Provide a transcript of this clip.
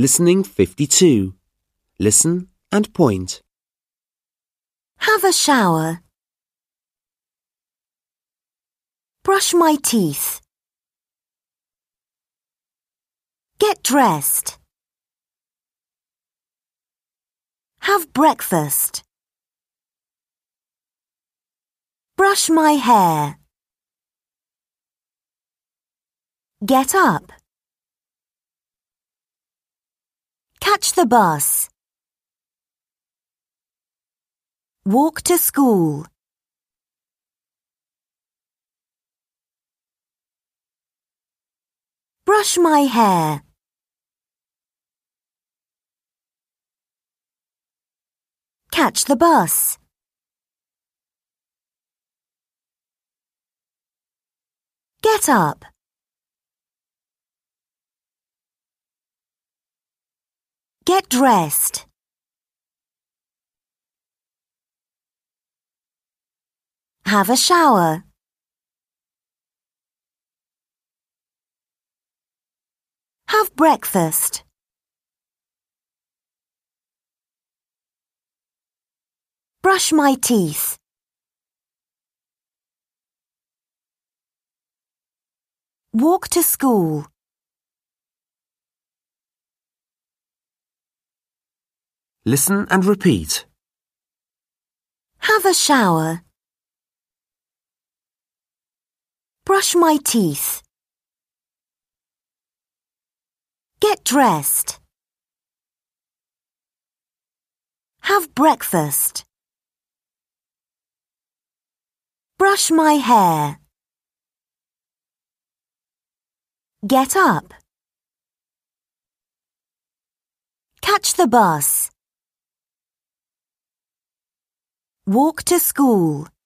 Listening 52. Listen and point. Have a shower. Brush my teeth. Get dressed. Have breakfast. Brush my hair. Get up. Catch the bus. Walk to school. Brush my hair. Catch the bus. Get up. Get dressed. Have a shower. Have breakfast. Brush my teeth. Walk to school. Listen and repeat. Have a shower. Brush my teeth. Get dressed. Have breakfast. Brush my hair. Get up. Catch the bus. Walk to school.